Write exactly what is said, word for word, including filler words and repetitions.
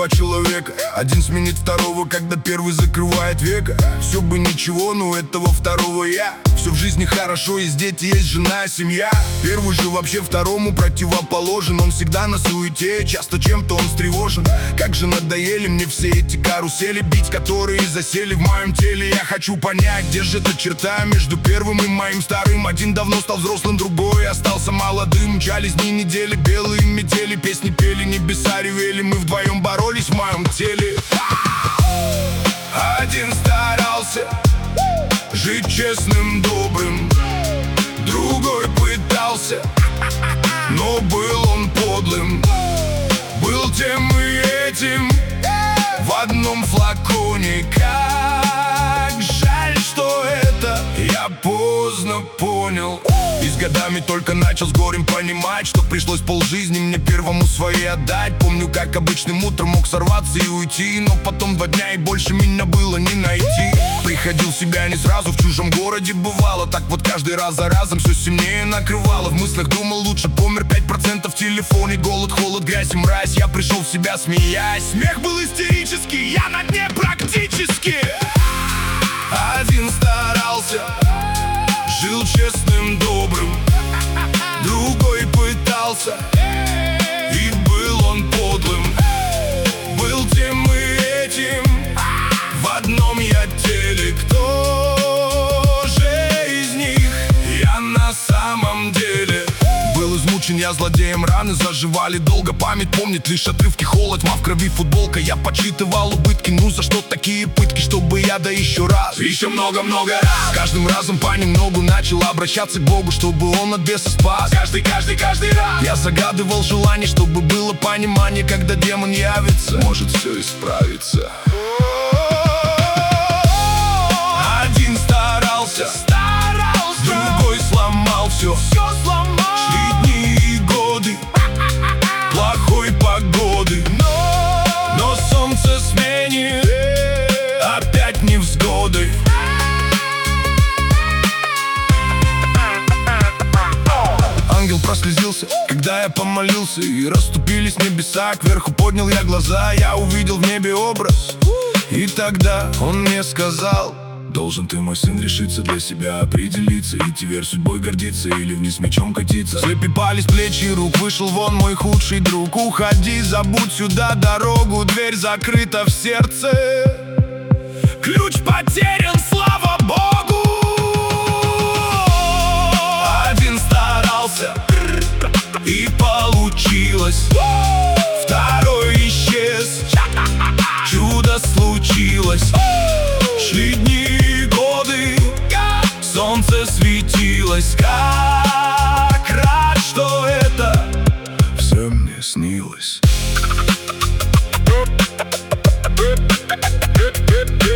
два человека. Один сменит второго, когда первый закрывает века. Все бы ничего, но этого второго я. Все в жизни хорошо, есть дети, есть жена, семья. Первый же вообще второму противоположен. Он всегда на суете, часто чем-то он встревожен. Как же надоели мне все эти карусели, бить которые засели в моем теле. Я хочу понять, где же эта черта между первым и моим старым. Один давно стал взрослым, другой остался молодым. Мчались дни, недели, белые метели, песни пели, небеса ревели. Мы вдвоем боролись в моем теле. Один старался жить честным, добрым, другой пытался, но был он подлым. Был тем и этим в одном флаконе. Как жаль, что это я поздно понял. И с годами только начал с горем понимать, что пришлось полжизни мне первому своей отдать. Помню, как обычным утром мог сорваться и уйти, но потом два дня и больше меня было не найти. Приходил в себя не сразу, в чужом городе бывало. Так вот каждый раз за разом все сильнее накрывало. В мыслях думал, лучше помер, пять процентов в телефоне. Голод, холод, грязь и мразь, я пришел в себя, смеясь. Смех был истерический, я на дне практически. Один старался, жил честным, добрым, другой пытался, и был он подлым. Был тем и этим в одном я теле. Кто же из них я на самом деле? Был измучен я злодеем, раны заживали долго. Память помнит лишь отрывки, холод, тьма в крови, футболка. Я подсчитывал убытки, ну за что такие пытки? Чтобы я да еще раз, еще много-много раз. Каждым разом понемногу начал обращаться к Богу, чтобы он от беса спас. Каждый, каждый, каждый раз я загадывал желание, чтобы было понимание, когда демон явится, может все исправится. Один старался, старался, другой сломал все, все сломал. Шли дни и годы плохой погоды, но, но солнце сменит опять невзгоды. Ангел прослезился, когда я помолился, и расступились небеса. Кверху поднял я глаза, я увидел в небе образ. И тогда он мне сказал: должен ты, мой сын, решиться для себя, определиться, идти вверх судьбой гордиться или вниз мечом катиться. Слепи плечи и рук, вышел вон мой худший друг. Уходи, забудь сюда дорогу, дверь закрыта в сердце. Ключ потерян, слава Богу. Один старался, и получилось. Второй исчез, чудо случилось. Шли дни и годы, солнце светилось. Как рад, что это все мне снилось.